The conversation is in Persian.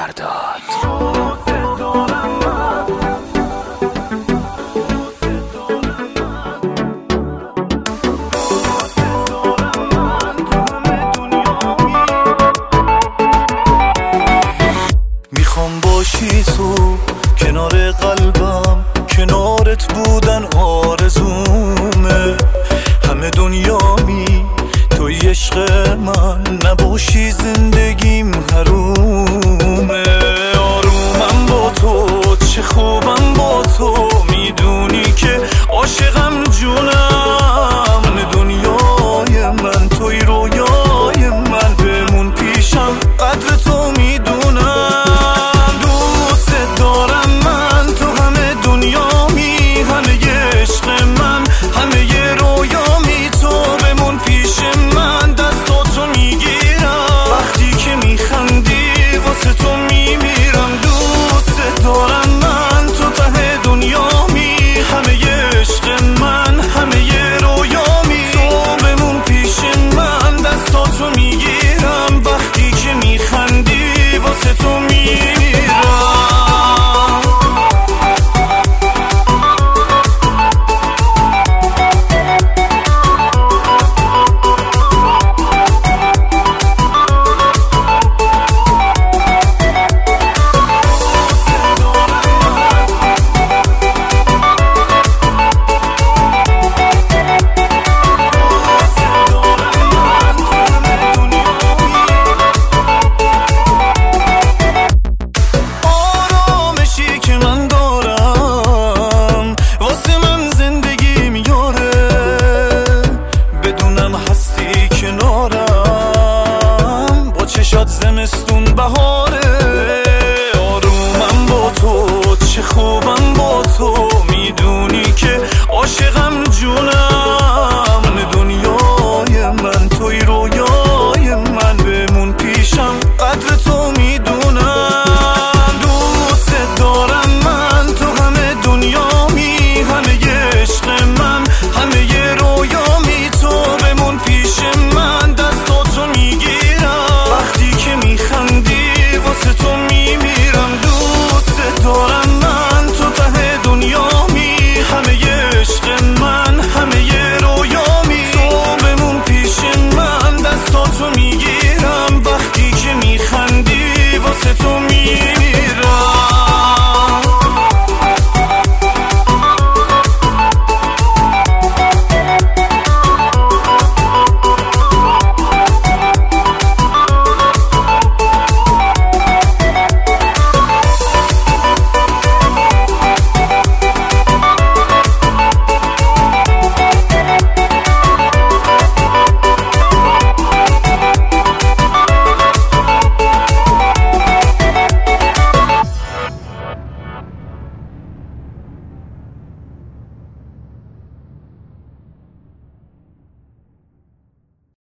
داد. میخوام باشی تو کنار قلبم، کنارت بودن آرزومه. همه دنیامی توی عشق من، نباشی زندگیم حرومه. آرومم با تو، چه خوبم با تو، میدونی که عاشقم جونم. دنیای من توی رویای من، بمون پیشم قدر تو میدونم. دوست دارم من، تو همه دنیامی، همه عشق من، همه رویامی. تو بمون پیش من، دستاتو میگیرم، وقتی که میخندی واسه تو میمیرم. دوست دارم من، تو ته دنیامی، همه عشق من، همه رویامی. تو بمون پیش من، دستاتو میگیرم، وقتی که میخندی واسه تو میمیرم. هستی کنارم، با چشات زمستون بهار